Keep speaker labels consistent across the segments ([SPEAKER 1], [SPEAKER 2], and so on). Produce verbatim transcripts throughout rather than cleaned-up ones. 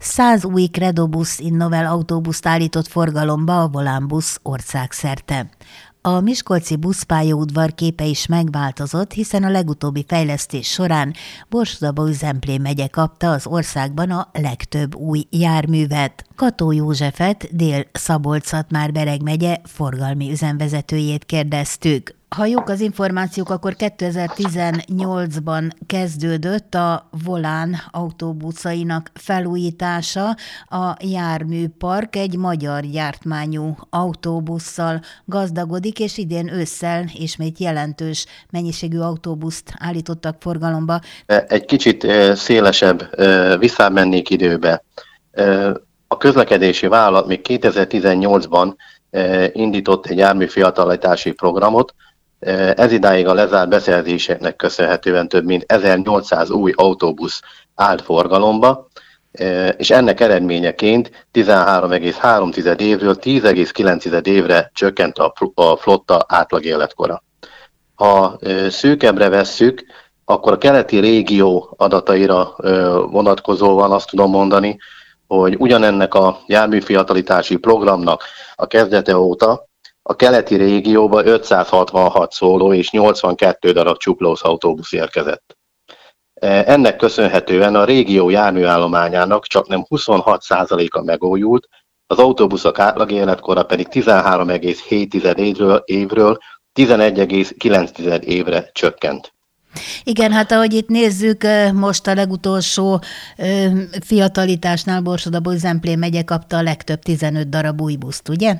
[SPEAKER 1] száz új Credobusz Innovel autóbuszt állított forgalomba a Volánbusz országszerte. A miskolci buszpályaudvar képe is megváltozott, hiszen a legutóbbi fejlesztés során Borsod-Abaúj-Zemplén megye kapta az országban a legtöbb új járművet. Kató Józsefet, Dél-Szabolcs-Szatmár-Bereg megye forgalmi üzemvezetőjét kérdeztük. Ha jók az információk, akkor kétezer-tizennyolcban kezdődött a Volán autóbuszainak felújítása. A járműpark egy magyar gyártmányú autóbusszal gazdagodik, és idén ősszel ismét jelentős mennyiségű autóbuszt állítottak forgalomba.
[SPEAKER 2] Egy kicsit szélesebb, visszamennék időbe. A közlekedési vállalat még kétezer-tizennyolcban indított egy járműfiatalítási programot. Ez idáig a lezárt beszerzéseknek köszönhetően több mint ezernyolcszáz új autóbusz állt forgalomba, és ennek eredményeként tizenhárom egész három évről tíz egész kilenc évre csökkent a flotta átlag életkora. Ha szűkebbre vesszük, akkor a keleti régió adataira vonatkozóan azt tudom mondani, hogy ugyanennek a járműfiatalítási programnak a kezdete óta a keleti régióba ötszázhatvanhat szóló és nyolcvankettő darab csuklós autóbusz érkezett. Ennek köszönhetően a régió járműállományának csaknem huszonhat százaléka megújult, az autóbuszok átlag életkora pedig tizenhárom egész hét évről, évről tizenegy egész kilenc évre csökkent.
[SPEAKER 1] Igen, hát ahogy itt nézzük, most a legutolsó fiatalításnál Borsod-Abaúj-Zemplén megye kapta a legtöbb tizenöt darab új buszt, ugye?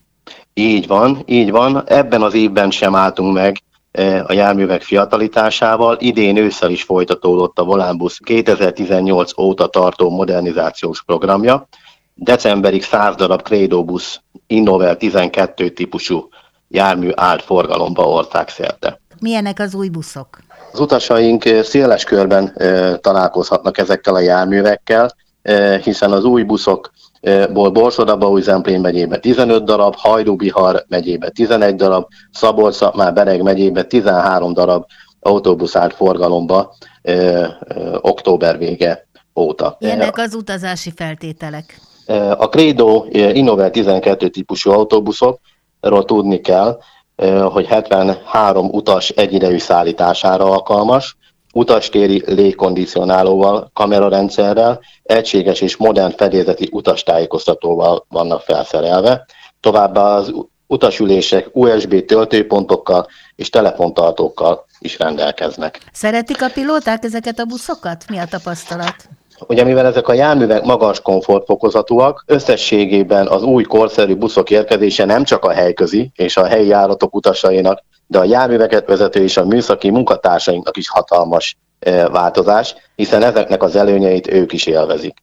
[SPEAKER 2] Így van, így van. Ebben az évben sem álltunk meg a járművek fiatalításával. Idén ősszel is folytatódott a Volánbusz kétezer-tizennyolc óta tartó modernizációs programja. Decemberig száz darab Credobusz Innovel tizenkettő típusú jármű állt forgalomba országszerte.
[SPEAKER 1] Milyenek az új buszok?
[SPEAKER 2] Az utasaink széles körben találkozhatnak ezekkel a járművekkel, hiszen az új buszokból Borsod-Abaúj-Zemplén megyébe tizenöt darab, Hajdú-Bihar megyébe tizenegy darab, Szabolcs-Szatmár-Bereg megyébe tizenhárom darab autóbusz állt forgalomba ö, ö, október vége óta.
[SPEAKER 1] Ilyenek az utazási feltételek?
[SPEAKER 2] A Credo Innovel tizenkettő típusú autóbuszokról tudni kell, hogy hetvenhárom utas egyidejű szállítására alkalmas, utastéri légkondicionálóval, kamerarendszerrel, egységes és modern fedélzeti utastájékoztatóval vannak felszerelve. Továbbá az utasülések u es bé töltőpontokkal és telefontartókkal is rendelkeznek.
[SPEAKER 1] Szeretik a pilóták ezeket a buszokat? Mi a tapasztalat?
[SPEAKER 2] Ugye mivel ezek a járművek magas komfortfokozatúak, összességében az új korszerű buszok érkezése nem csak a helyközi és a helyi járatok utasainak, de a járműveket vezető és a műszaki munkatársainknak is hatalmas változás, hiszen ezeknek az előnyeit ők is élvezik.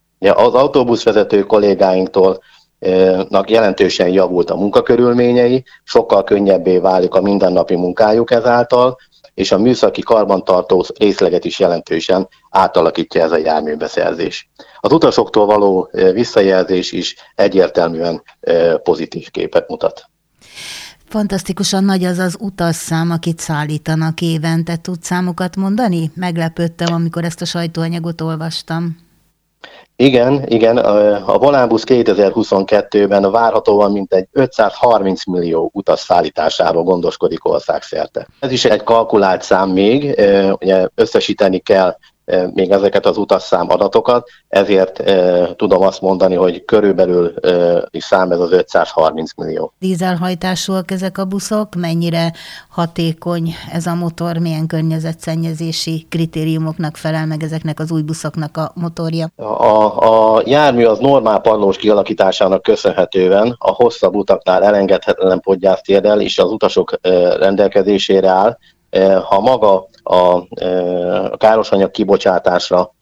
[SPEAKER 2] Az autóbuszvezető kollégáinktól jelentősen javult a munkakörülményei, sokkal könnyebbé válik a mindennapi munkájuk ezáltal, és a műszaki karbantartó részleget is jelentősen átalakítja ez a járműbeszerzés. Az utasoktól való visszajelzés is egyértelműen pozitív képet mutat.
[SPEAKER 1] Fantasztikusan nagy az az utasszám, akit szállítanak évente. Tudsz számokat mondani? Meglepődtem, amikor ezt a sajtóanyagot olvastam.
[SPEAKER 2] Igen, igen, a Volánbusz kétezer-huszonkettőben várhatóan mintegy ötszázharminc millió utas szállításáról gondoskodik országszerte. Ez is egy kalkulált szám még, ugye összesíteni kell még ezeket az utasszám adatokat, ezért e, tudom azt mondani, hogy körülbelül e, is szám ez az ötszázharminc millió.
[SPEAKER 1] Dízelhajtásúak ezek a buszok, mennyire hatékony ez a motor, milyen környezetszennyezési kritériumoknak felel meg ezeknek az új buszoknak a motorja?
[SPEAKER 2] A, a jármű az normál padlós kialakításának köszönhetően a hosszabb utaknál elengedhetetlen podgyásztérrel és az utasok e, rendelkezésére áll. Ha maga a károsanyag kibocsátásra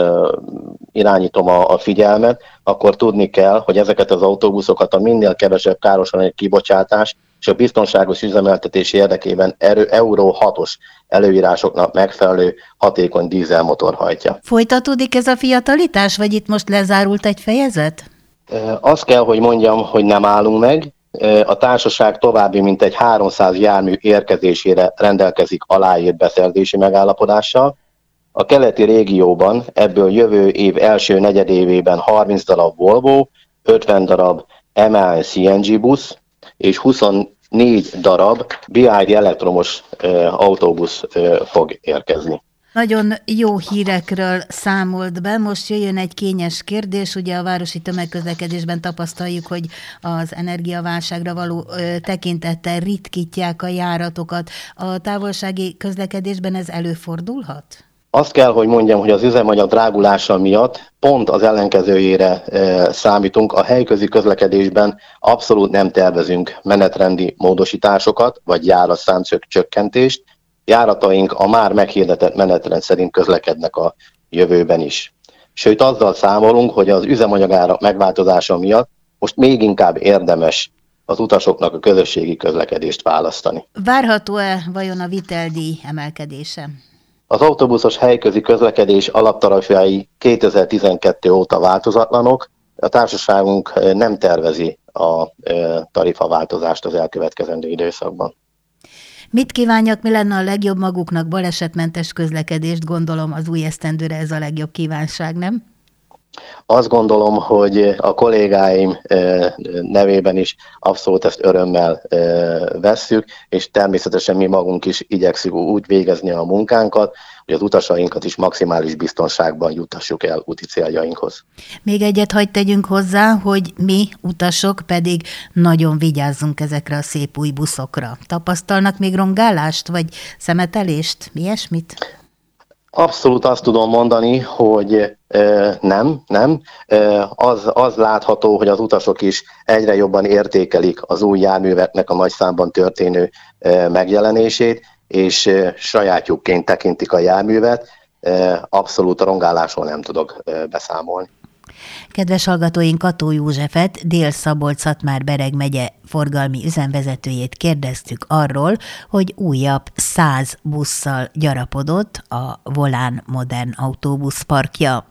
[SPEAKER 2] irányítom a figyelmet, akkor tudni kell, hogy ezeket az autóbuszokat a minél kevesebb károsanyag kibocsátás és a biztonságos üzemeltetés érdekében Euró hatos előírásoknak megfelelő hatékony dízelmotor hajtja.
[SPEAKER 1] Folytatódik ez a fiatalítás, vagy itt most lezárult egy fejezet?
[SPEAKER 2] Azt kell, hogy mondjam, hogy nem állunk meg. A társaság további mintegy háromszáz jármű érkezésére rendelkezik aláírt beszerzési megállapodással. A keleti régióban ebből jövő év első negyedévében harminc darab Volvo, ötven darab em á en cé en gé busz és huszonnégy darab bé i dé elektromos autóbusz fog érkezni.
[SPEAKER 1] Nagyon jó hírekről számolt be, most jöjjön egy kényes kérdés, ugye a városi tömegközlekedésben tapasztaljuk, hogy az energiaválságra való ö, tekintettel ritkítják a járatokat. A távolsági közlekedésben ez előfordulhat?
[SPEAKER 2] Azt kell, hogy mondjam, hogy az üzemanyag drágulása miatt pont az ellenkezőjére e, számítunk. A helyközi közlekedésben abszolút nem tervezünk menetrendi módosításokat, vagy járatszám csökkentést. Járataink a már meghirdetett menetrend szerint közlekednek a jövőben is. Sőt, azzal számolunk, hogy az üzemanyagárak megváltozása miatt most még inkább érdemes az utasoknak a közösségi közlekedést választani.
[SPEAKER 1] Várható-e vajon a viteldíj emelkedése?
[SPEAKER 2] Az autóbuszos helyközi közlekedés alaptarifái kétezer-tizenkettő óta változatlanok. A társaságunk nem tervezi a tarifaváltozást az elkövetkezendő időszakban.
[SPEAKER 1] Mit kívánjak, mi lenne a legjobb maguknak? Balesetmentes közlekedést, gondolom az új esztendőre ez a legjobb kívánság, nem?
[SPEAKER 2] Azt gondolom, hogy a kollégáim nevében is abszolút ezt örömmel vesszük, és természetesen mi magunk is igyekszünk úgy végezni a munkánkat, hogy az utasainkat is maximális biztonságban juttassuk el úti céljainkhoz.
[SPEAKER 1] Még egyet hagy tegyünk hozzá, hogy mi utasok pedig nagyon vigyázzunk ezekre a szép új buszokra. Tapasztalnak még rongálást, vagy szemetelést, ilyesmit?
[SPEAKER 2] Abszolút azt tudom mondani, hogy e, nem, nem. E, az, az látható, hogy az utasok is egyre jobban értékelik az új járműveknek a nagy számban történő e, megjelenését, és e, sajátjukként tekintik a járművet. E, abszolút a rongálásról nem tudok e, beszámolni.
[SPEAKER 1] Kedves hallgatóink, Kató Józsefet, Dél-Szabolcs-Szatmár-Bereg megye forgalmi üzemvezetőjét kérdeztük arról, hogy újabb száz busszal gyarapodott a Volán modern autóbuszparkja.